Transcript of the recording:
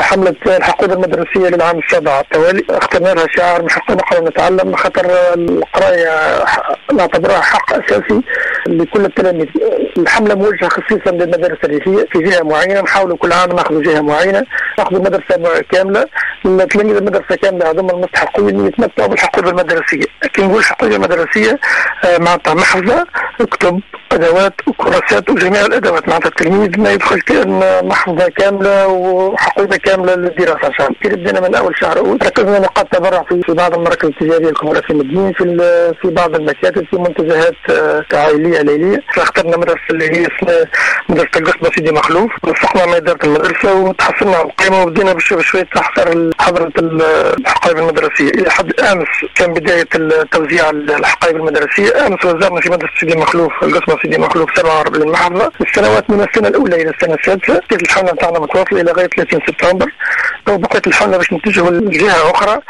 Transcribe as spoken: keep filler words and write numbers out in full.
حملة الحقوبة المدرسية للعام السابع التوالي، اخترنا لها شعار من حقنا قبل نتعلم، خاطر القراية نعتبرها حق أساسي لكل التلاميذ. الحملة موجهة خصيصا للمدارس الريفية في جهة معينة، نحاولوا كل عام ناخذ جهة معينة، ناخذ مدرسة كاملة. التلاميذ المدرسة كاملة هذوما المستحقين يتمتعوا بالحقوبة المدرسية. كي نقول الحقوبة المدرسية معناتها محفظة، كتب، أدوات وكراسات وجميع الأدوات، معناتها التلميذ ما يدخل كأن محفظة كاملة وحقوبة كاملة للدراسة. إن شاء الله كي بدينا من أول شهر أول ركزنا نقاط تبرع في بعض المراكز التجارية الكبرى في المدينة، في في بعض المكاتب، في منتزهات عائلية ليلية. فاخترنا مدرسة اللي هي اسمها مدرسة القصبة سيدي مخلوف، نسقنا مع إدارة المدرسة وتحصلنا على القيمة وبدينا بشوي بشوي تحضر حضرة الحقائب المدرسية. إلى حد أمس كان بداية توزيع الحقائب المدرسية. أمس وزعنا في مدرسة سيدي مخلوف القصبة سيدي مخلوف سبعة وأربعين محافظة. السنوات من السنة الأولى إلى السنة السادسة كانت الحملة نتاعنا متواصلة إلى غاية ثلاثين سبتمبر، وبقيت الحملة باش نتجهوا لجهة أخرى.